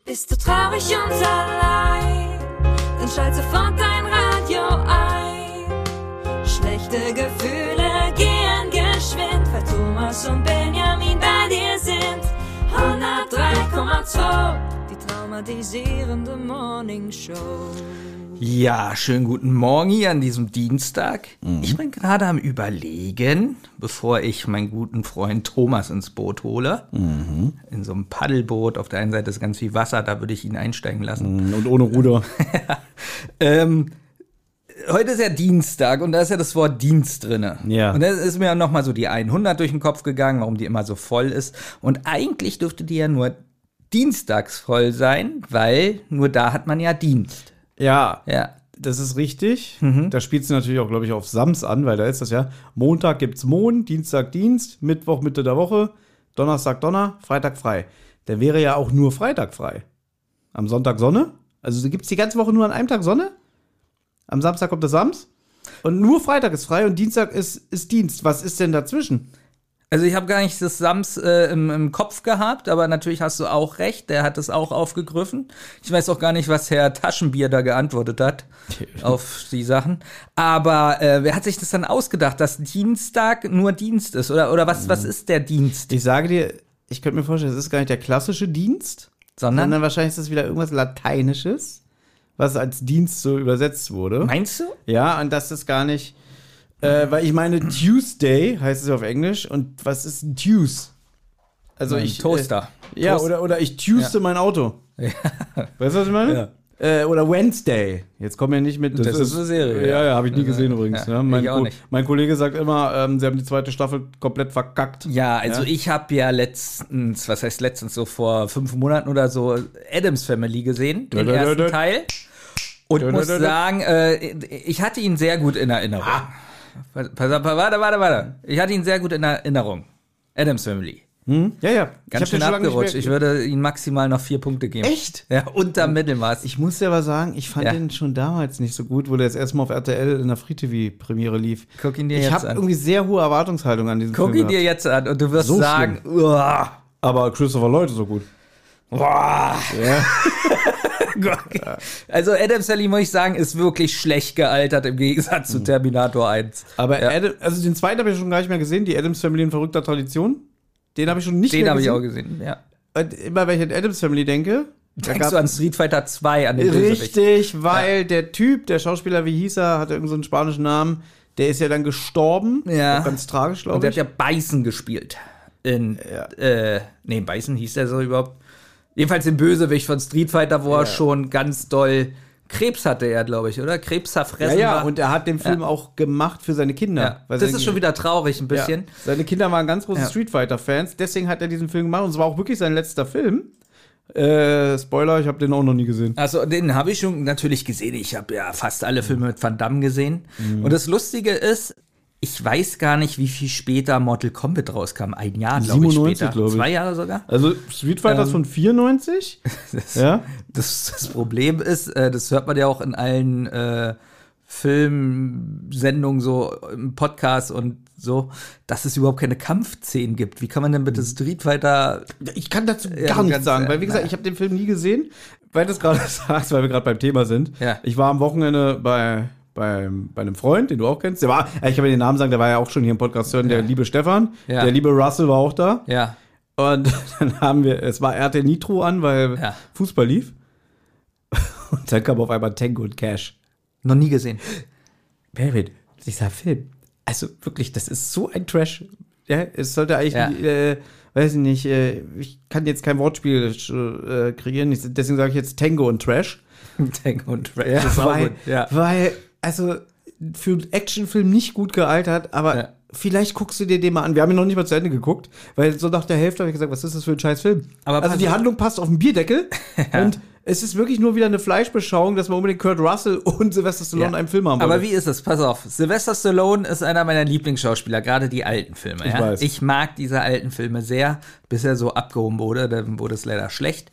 Bist du traurig und allein? Dann schalt sofort dein Radio ein. Schlechte Gefühle gehen geschwind, weil Thomas und Benjamin bei dir sind. 103,2, die traumatisierende Morningshow. Ja, schönen guten Morgen hier an diesem Dienstag. Ich bin gerade am Überlegen, bevor ich meinen guten Freund Thomas ins Boot hole. In so einem Paddelboot. Auf der einen Seite ist ganz viel Wasser, da würde ich ihn einsteigen lassen. Und ohne Ruder. Heute ist ja Dienstag und da ist ja das Wort Dienst drinne. Ja. Und da ist mir noch mal so die 100 durch den Kopf gegangen, warum die immer so voll ist. Und eigentlich dürfte die ja nur dienstags voll sein, weil nur da hat man ja Dienst. Ja, Das ist richtig. Da spielt es natürlich auch, glaube ich, auf Sams an, weil da ist das ja. Montag gibt's Mond, Dienstag Dienst, Mittwoch Mitte der Woche, Donnerstag Donner, Freitag frei. Der wäre ja auch nur Freitag frei. Am Sonntag Sonne. Also gibt's die ganze Woche nur an einem Tag Sonne. Am Samstag kommt der Sams. Und nur Freitag ist frei und Dienstag ist Dienst. Was ist denn dazwischen? Also ich habe gar nicht das Sams im Kopf gehabt, aber natürlich hast du auch recht, der hat es auch aufgegriffen. Ich weiß auch gar nicht, was Herr Taschenbier da geantwortet hat auf die Sachen. Aber wer hat sich das dann ausgedacht, dass Dienstag nur Dienst ist? Oder was ist der Dienst? Ich sage dir, ich könnte mir vorstellen, es ist gar nicht der klassische Dienst, sondern wahrscheinlich ist es wieder irgendwas Lateinisches, was als Dienst so übersetzt wurde. Meinst du? Ja, und das ist gar nicht... weil ich meine, Tuesday heißt es auf Englisch. Und was ist ein Tues? Also Toaster. Ja, oder ich tueste mein Auto. Ja. Weißt du, was ich meine? Ja. Oder Wednesday. Jetzt kommen wir nicht mit. Das ist eine Serie. Ja, habe ich nie gesehen übrigens. Ja, ja, ich auch nicht. Mein Kollege sagt immer, sie haben die zweite Staffel komplett verkackt. Ja, also ich habe ja letztens, so vor 5 Monaten oder so, Addams Family gesehen, den ersten Teil. Und muss sagen, ich hatte ihn sehr gut in Erinnerung. Pass auf, warte. Ich hatte ihn sehr gut in Erinnerung. Addams Family. Ja. Ganz schön abgerutscht. Ich würde ihm maximal noch 4 Punkte geben. Echt? Ja, unter Mittelmaß. Ich muss dir aber sagen, ich fand den schon damals nicht so gut, wo der jetzt erstmal auf RTL in der Free-TV-Premiere lief. Guck ihn dir jetzt an. Ich habe irgendwie sehr hohe Erwartungshaltung an diesen Film. Guck ihn dir jetzt an und du wirst so sagen, aber Christopher Lloyd ist so gut. Boah. Ja. Also Addams Family, muss ich sagen, ist wirklich schlecht gealtert im Gegensatz zu Terminator 1. Aber also den zweiten habe ich schon gar nicht mehr gesehen, die Addams Family in verrückter Tradition. Den habe ich schon nicht mehr gesehen. Den habe ich auch gesehen, ja. Und immer wenn ich an Addams Family denke, denkst du an Street Fighter 2, an den Bösewicht. Richtig, weil der Typ, der Schauspieler, wie hieß er, hatte irgendeinen so einen spanischen Namen, der ist ja dann gestorben. Ja. Auch ganz tragisch, glaube ich. Und der hat ja Bison gespielt. Bison hieß der so überhaupt. Jedenfalls den Bösewicht von Street Fighter, wo er schon ganz doll Krebs hatte, glaube ich, oder? Krebs zerfressen war. Und er hat den Film auch gemacht für seine Kinder. Ja. Das ist schon wieder traurig ein bisschen. Ja. Seine Kinder waren ganz große Street Fighter-Fans, deswegen hat er diesen Film gemacht und es war auch wirklich sein letzter Film. Spoiler, ich habe den auch noch nie gesehen. Also den habe ich schon natürlich gesehen. Ich habe ja fast alle Filme mit Van Damme gesehen. Und das Lustige ist, ich weiß gar nicht, wie viel später Mortal Kombat rauskam. 1 Jahr, glaube ich, später. 2 Jahre sogar. Also Street Fighter ist von 94. Das Problem ist, das hört man ja auch in allen Filmsendungen, so im Podcast und so, dass es überhaupt keine Kampfszenen gibt. Wie kann man denn bitte Street Fighter... Ich kann dazu gar nichts sagen, weil wie gesagt, ich habe den Film nie gesehen, weil du es gerade sagst, weil wir gerade beim Thema sind. Ja. Ich war am Wochenende bei einem Freund, den du auch kennst. Ich kann mir den Namen sagen, der war ja auch schon hier im Podcast hören, der liebe Stefan. Ja. Der liebe Russell war auch da. Ja. Und dann es war RTL Nitro an, weil Fußball lief. Und dann kam auf einmal Tango und Cash. Noch nie gesehen. David, dieser Film, also wirklich, das ist so ein Trash. Ja, es sollte eigentlich, weiß ich nicht, ich kann jetzt kein Wortspiel kreieren, deswegen sage ich jetzt Tango und Trash. Tango und Trash, das ist auch gut. Weil, also, für einen Actionfilm nicht gut gealtert, aber vielleicht guckst du dir den mal an. Wir haben ihn noch nicht mal zu Ende geguckt, weil so nach der Hälfte habe ich gesagt, was ist das für ein scheiß Film? Aber also die Handlung passt auf den Bierdeckel und es ist wirklich nur wieder eine Fleischbeschauung, dass wir unbedingt Kurt Russell und Sylvester Stallone in einem Film haben wollen. Aber wie ist es? Pass auf, Sylvester Stallone ist einer meiner Lieblingsschauspieler, gerade die alten Filme. Ich mag diese alten Filme sehr, bis er so abgehoben wurde, dann wurde es leider schlecht.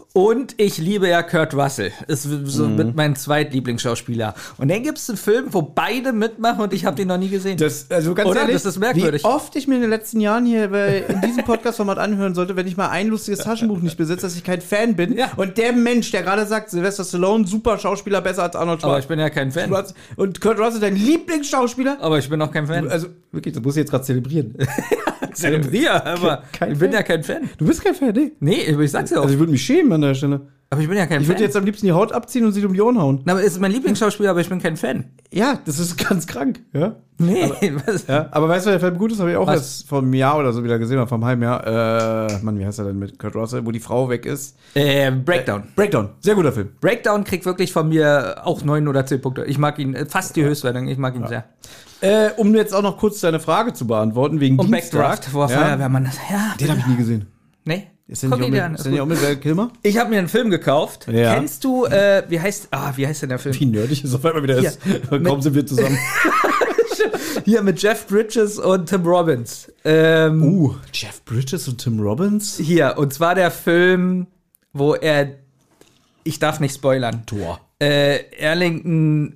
Und ich liebe ja Kurt Russell. Ist so mit meinem Zweitlieblingsschauspieler. Und dann gibt es einen Film, wo beide mitmachen und ich habe den noch nie gesehen. Also ganz Oder? ehrlich, Das ist merkwürdig. wie oft ich mir in den letzten Jahren hier in diesem Podcast-Format anhören sollte, wenn ich mal ein lustiges Taschenbuch nicht besitze, dass ich kein Fan bin. Ja. Und der Mensch, der gerade sagt, Sylvester Stallone, super Schauspieler, besser als Arnold Aber Schwarzenegger. ich bin ja kein Fan. Und Kurt Russell, dein Lieblingsschauspieler? Aber ich bin auch kein Fan. Also, wirklich, das muss ich jetzt gerade zelebrieren. Zelebriere, aber Kein ich bin Fan. ja kein Fan. Du bist kein Fan, ne? Nee, ich sag's ja auch. Also, ich würde mich schämen an der Stelle. Aber ich bin ja kein Ich Fan. würde jetzt am liebsten die Haut abziehen und sie um die Ohren hauen. Na, aber ist mein Lieblingsschauspieler, aber ich bin kein Fan. Ja, das ist ganz krank, ja. Nee, was? Ja, aber weißt du, der Film gut ist, habe ich auch Was? erst vor einem Jahr oder so wieder gesehen, oder vor einem halben Jahr. Mann, wie heißt er denn mit Kurt Russell, wo die Frau weg ist? Breakdown. Breakdown, sehr guter Film. Breakdown kriegt wirklich von mir auch 9 oder 10 Punkte. Ich mag ihn, fast die Höchstwertung, ich mag ihn sehr. Um jetzt auch noch kurz deine Frage zu beantworten, wegen Und Dienstag. Backdraft, wo er Feuerwehrmann ist. Ja, Den habe ich nie gesehen. nee. Ist der Guck nicht ihn auch dir an. mit, ist ist der nicht gut. auch mit Val Kilmer? Ich habe mir einen Film gekauft. Ja. Kennst du, wie heißt denn der Film? Wie nerdig es auf einmal wieder ist. Kaum sind wir zusammen. Hier mit Jeff Bridges und Tim Robbins. Jeff Bridges und Tim Robbins? Hier, und zwar der Film, wo ich darf nicht spoilern. Tor. Erlington,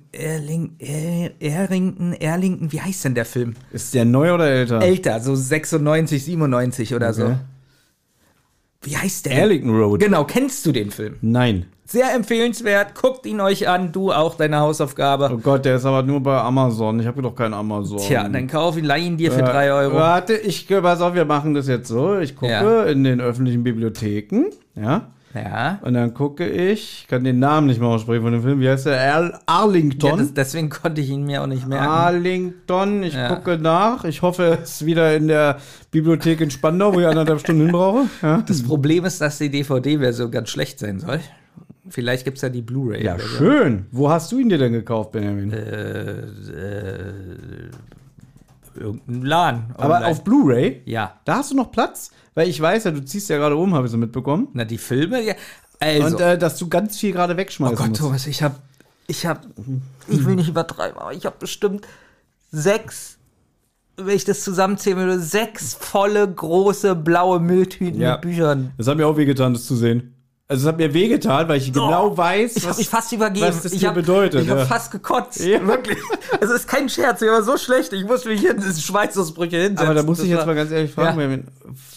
wie heißt denn der Film? Ist der neu oder älter? Älter, so 96, 97 oder so. Okay. Wie heißt der? Arlington Road. Genau, kennst du den Film? Nein. Sehr empfehlenswert, guckt ihn euch an, du auch, deine Hausaufgabe. Oh Gott, der ist aber nur bei Amazon. Ich habe doch keinen Amazon. Tja, dann kauf ihn, leih ihn dir für 3 Euro. Warte, pass auf, wir machen das jetzt so. Ich gucke Ja. in den öffentlichen Bibliotheken, ja. Ja. Und dann gucke ich kann den Namen nicht mehr aussprechen von dem Film. Wie heißt der? Arlington. Ja, deswegen konnte ich ihn mir auch nicht merken. Arlington, ich Ja. gucke nach. Ich hoffe, es ist wieder in der Bibliothek in Spandau, wo ich 1,5 Stunden hin brauche. Ja, Das Problem ist, dass die DVD-Version ganz schlecht sein soll. Vielleicht gibt es ja die Blu-ray. ja schön. Wo hast du ihn dir denn gekauft, Benjamin? Irgendein Laden. Aber online. auf Blu-ray? Ja. Da hast du noch Platz? Weil ich weiß ja, du ziehst ja gerade um, habe ich so mitbekommen. Na, die Filme? Ja. Also. Und dass du ganz viel gerade Oh wegschmeißen Gott, musst. Thomas, ich will nicht übertreiben, aber ich habe bestimmt 6, wenn ich das zusammenzählen würde, 6 volle, große, blaue Mülltüten Ja. mit Büchern. Das hat mir auch wehgetan, das zu sehen. Also es hat mir wehgetan, weil ich genau weiß, Ich habe mich fast übergeben. was das ich dir hab, bedeutet. Ich habe ja. fast gekotzt. Ja. Wirklich. Es ist kein Scherz, ich war so schlecht. Ich musste mich hier in diese Schweißausbrüche hinsetzen. Aber da muss Das ich jetzt war- mal ganz ehrlich fragen, Ja. Benjamin,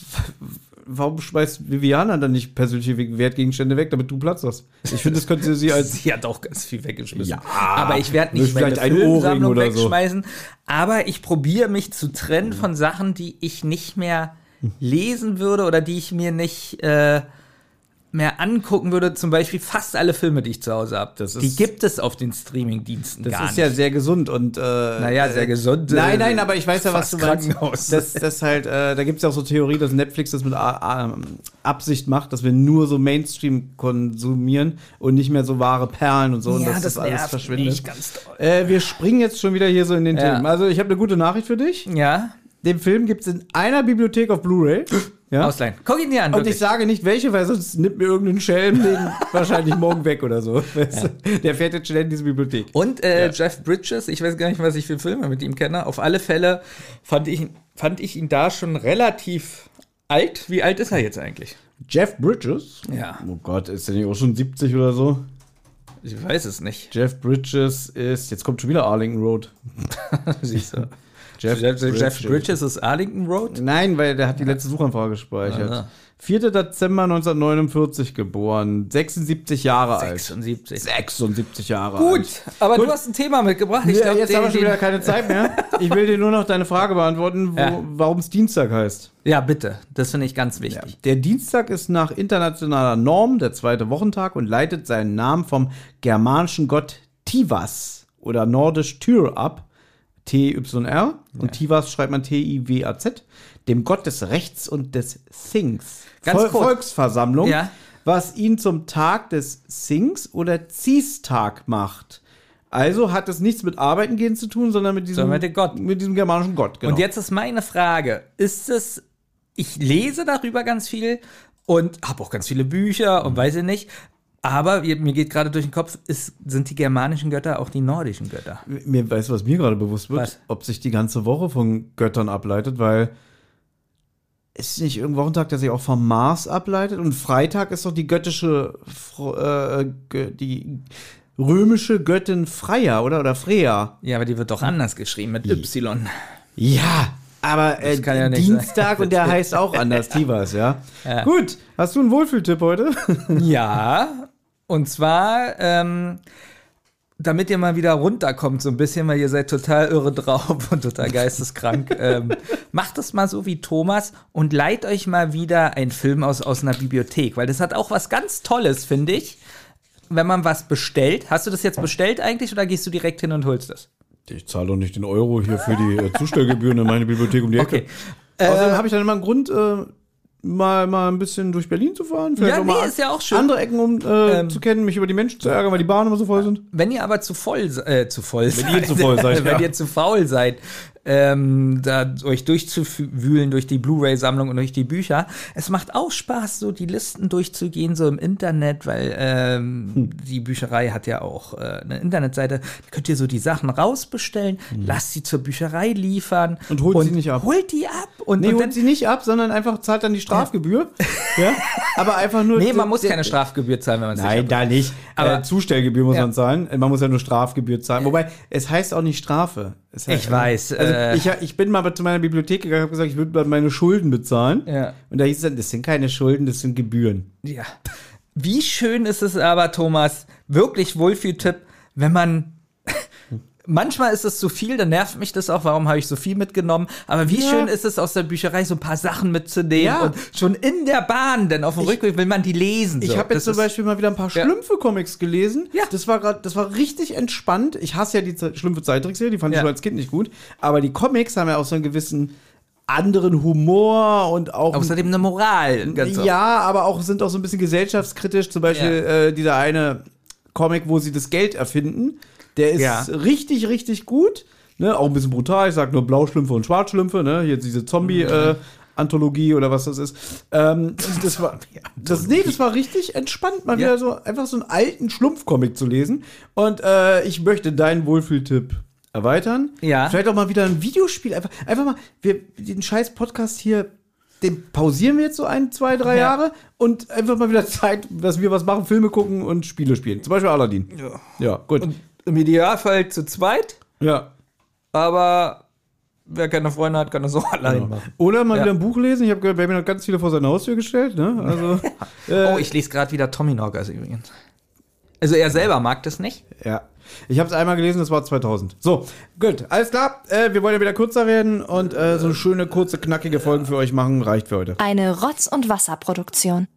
warum schmeißt Viviana dann nicht persönliche Wertgegenstände weg, damit du Platz hast? Ich finde, das könnte sie als... Sie hat auch ganz viel weggeschmissen. Ja. Aber ich werde nicht Vielleicht meine ein Ohrring Filmsammlung oder so. wegschmeißen. Aber ich probiere mich zu trennen von Sachen, die ich nicht mehr lesen würde oder die ich mir nicht mehr angucken würde. Zum Beispiel fast alle Filme, die ich zu Hause habe. Das Die ist- gibt es auf den Streaming-Diensten Das gar ist nicht. ja sehr gesund und Naja, sehr gesund. Nein, aber ich weiß ja, was fast du meinst. Krankenhaus. Das halt, da gibt es ja auch so Theorie, dass Netflix das mit Absicht macht, dass wir nur so Mainstream konsumieren und nicht mehr so wahre Perlen und so, und dass das alles nervt verschwindet. mich ganz doll. Wir springen jetzt schon wieder hier so in den Ja. Themen. Also ich habe eine gute Nachricht für dich. Ja, Den Film gibt es in einer Bibliothek auf Blu-ray. Ja? ausleihen. Guck ihn dir an. Und wirklich. ich sage nicht welche, weil sonst nimmt mir irgendein Schelm den wahrscheinlich morgen weg oder so. Weißt du? Der fährt jetzt schnell in diese Bibliothek. Und Jeff Bridges, ich weiß gar nicht, was ich für Filme mit ihm kenne. Auf alle Fälle fand ich ihn da schon relativ alt. Wie alt ist er jetzt eigentlich? Jeff Bridges? Ja. Oh Gott, ist der nicht auch schon 70 oder so? Ich weiß es nicht. Jeff Bridges ist, jetzt kommt schon wieder Arlington Road. Siehst du. Jeff Jeff Bridges ist Arlington Road? Nein, weil der hat die letzte Suchanfrage gespeichert. Aha. 4. Dezember 1949 geboren, 76 Jahre alt. 76. 76 Jahre alt. Gut, aber du hast ein Thema mitgebracht. Ich Ja, glaub, jetzt haben wir schon wieder keine Zeit mehr. Ich will dir nur noch deine Frage beantworten, Ja. warum es Dienstag heißt. Ja, bitte. Das finde ich ganz wichtig. Der Dienstag ist nach internationaler Norm der zweite Wochentag und leitet seinen Namen vom germanischen Gott Tivas oder nordisch Tyr ab, T-Y-R, und Tivas schreibt man T-I-W-A-Z, dem Gott des Rechts und des Things. Ganz kurz. Volksversammlung, Ja. was ihn zum Tag des Things oder Ziestag macht. Also hat es nichts mit Arbeiten gehen zu tun, sondern mit diesem, Sondern mit dem Gott. mit diesem germanischen Gott. Genau. Und jetzt ist meine Frage, ich lese darüber ganz viel und habe auch ganz viele Bücher und weiß ich nicht, aber mir geht gerade durch den Kopf, sind die germanischen Götter auch die nordischen Götter? Weißt du, was mir gerade bewusst wird? Was? Ob sich die ganze Woche von Göttern ableitet, weil ist nicht irgendein Wochentag, der sich auch vom Mars ableitet? Und Freitag ist doch die göttische, die römische Göttin Freya, oder? Oder Freya. Ja, aber die wird doch anders geschrieben mit Y. Ja, aber kann ja nicht Dienstag und der heißt auch anders, Tivas, ja? Gut, hast du einen Wohlfühltipp heute? Ja, und zwar, damit ihr mal wieder runterkommt so ein bisschen, weil ihr seid total irre drauf und total geisteskrank, macht es mal so wie Thomas und leiht euch mal wieder einen Film aus einer Bibliothek, weil das hat auch was ganz Tolles, finde ich, wenn man was bestellt. Hast du das jetzt bestellt eigentlich oder gehst du direkt hin und holst das? Ich zahle doch nicht den Euro hier für die Zustellgebühren in meine Bibliothek um die Ecke. Okay. Außerdem habe ich dann immer einen Grund, mal ein bisschen durch Berlin zu fahren. Vielleicht Ja, auch mal ist ja auch schön. andere Ecken zu kennen, mich über die Menschen zu ärgern, weil die Bahnen immer so voll sind. Wenn ihr aber zu faul seid, Wenn ihr zu voll seid, wenn ja. ihr zu faul seid, da euch durchzuwühlen durch die Blu-ray-Sammlung und durch die Bücher, es macht auch Spaß, so die Listen durchzugehen, so im Internet, weil die Bücherei hat ja auch eine Internetseite, da könnt ihr so die Sachen rausbestellen, lasst sie zur Bücherei liefern. Und holt sie nicht ab. Holt die ab. Und Nee, dann, holt sie nicht ab, sondern einfach zahlt dann die Strafgebühr. Ja? Aber einfach nur. nee, man muss keine Strafgebühr zahlen, wenn man es nicht Nein, abholt. da nicht. Aber- Aber Zustellgebühr muss Ja. man zahlen. Man muss ja nur Strafgebühr zahlen. Wobei, es heißt auch nicht Strafe. Es heißt, Ich weiß, Also ich bin mal zu meiner Bibliothek gegangen und habe gesagt, ich würde mal meine Schulden bezahlen. Ja. Und da hieß es dann, das sind keine Schulden, das sind Gebühren. Ja. Wie schön ist es aber, Thomas, wirklich Wohlfühltipp, wenn man manchmal ist es zu viel, dann nervt mich das auch, warum habe ich so viel mitgenommen, aber wie Ja. schön ist es aus der Bücherei so ein paar Sachen mitzunehmen Ja. und schon in der Bahn, denn auf dem Rückweg will man die lesen. Ich so. habe jetzt Das zum ist- Beispiel mal wieder ein paar Ja. Schlümpfe-Comics gelesen. Ja. Das war richtig entspannt. Ich hasse ja die Schlümpfe-Zeichentrickserie, die fand ich Ja. schon als Kind nicht gut. Aber die Comics haben ja auch so einen gewissen anderen Humor und auch Außerdem eine Moral. Ganz oft. ja, aber auch sind auch so ein bisschen gesellschaftskritisch. Zum Beispiel dieser eine Comic, wo sie das Geld erfinden. Der ist Ja. richtig, richtig gut. Ne? Auch ein bisschen brutal. Ich sag nur Blauschlümpfe und Schwarzschlümpfe. Ne? Hier diese Zombie-Anthologie oder was das ist. Das war richtig entspannt, mal Ja. wieder so einfach so einen alten Schlumpfcomic zu lesen. Und ich möchte deinen Wohlfühltipp erweitern. Ja. Vielleicht auch mal wieder ein Videospiel. Einfach mal, den scheiß Podcast hier, den pausieren wir jetzt so 1, 2, 3 Ja. Jahre und einfach mal wieder Zeit, dass wir was machen, Filme gucken und Spiele spielen. Zum Beispiel Aladdin. Ja, gut. Und im Idealfall zu zweit, Ja. aber wer keine Freunde hat, kann das auch allein Genau. machen. Oder mal Ja. wieder ein Buch lesen. Ich habe gehört, Baby hat ganz viele vor seine Haustür gestellt. Ne? Also, Oh, ich lese gerade wieder Tommy Knockers übrigens. Also er selber mag das nicht. ja. Ich habe es einmal gelesen, das war 2000. So, gut, alles klar. Wir wollen ja wieder kürzer werden und so eine schöne, kurze, knackige Folgen für euch machen. Reicht für heute. Eine Rotz- und Wasserproduktion.